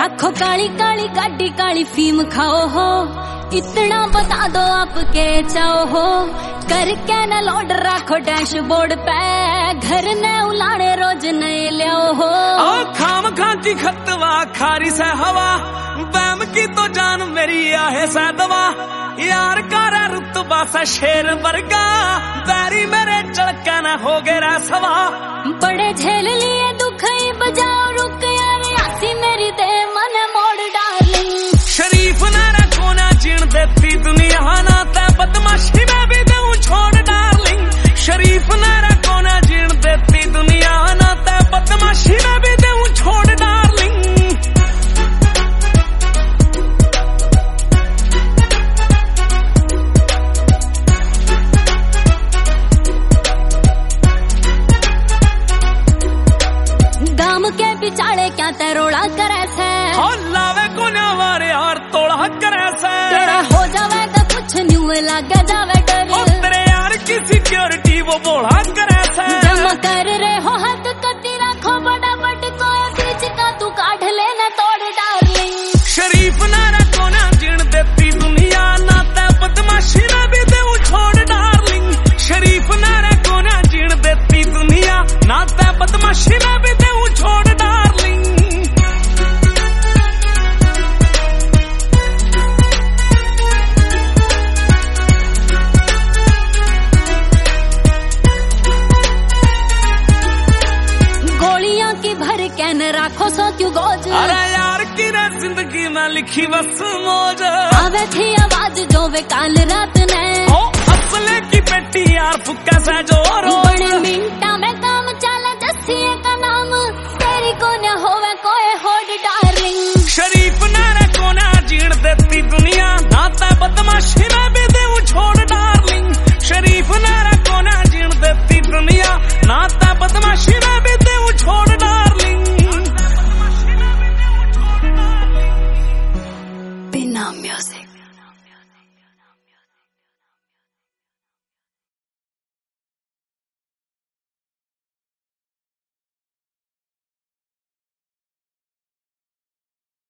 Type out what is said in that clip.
रखो काली काली गाड़ी काली फीम खाओ हो, इतना बता दो आप के चाहो हो। करके न लोड रखो डैशबोर्ड पे, घर न उलाड़े रोज नए लियो हो। खाम खा की खतवा खारी से हवा, बैम की तो जान मेरी आहे से दवा। यार कारा रुतबा से शेर वर्गा, बैरी मेरे चलके न हो गया सवा। बड़े झेल लिए दुख ही बजाओ रुक यार, आसी मेरी दे मन मोड़ डार्लिंग। शरीफ न रखो ना जीण देती दुनिया, ना ते बदमाशी में भी दूं छोड़ डार्लिंग। शरीफ न रखो ना जीण देती दुनिया, ना ते बदमाशी में भी दूं छोड़ डार्लिंग। दाम के बिचारे क्या तरोड़ा करे से, लावे को वारे यार तोड़ा करे से। तेरा हो जावे तो कुछ न्यू लगे जावे डर, तेरे यार की सिक्योरिटी वो बोला करे से। जमा कर रहे हो हद कती रखो बड़ा बट कोई बीच का तू काढ़ लेना तोड़ डार्लिंग। शरीफ ना रखो ना जीण देती दुनिया, ना ते बदमाशी में भी दूं छोड़ डार्लिंग। शरीफ ना रखो ना जीण देती दुनिया, ना ते बदमाशी में भी दूं छोड़ डार्लिंग। गोलियां की भर के न राखो सो क्यों गोज, अरे यार की रे जिंदगी में लिखी बस मौज। आवे थी आवाज जो वे काल रात ने, असले की पेटी यार फुक्का से जोरो। बड़े मिनटा में काम चला जस्सिए का नाम, तेरी को न होवे कोई होड़ डार्लिंग। शरीफ ना रखो ना जीण देती दुनिया, ना ते बदमाशी में भी दूं छोड़ डार्लिंग। शरीफ ना रखो ना जीण देती दुनिया, ना ते बदमाशी में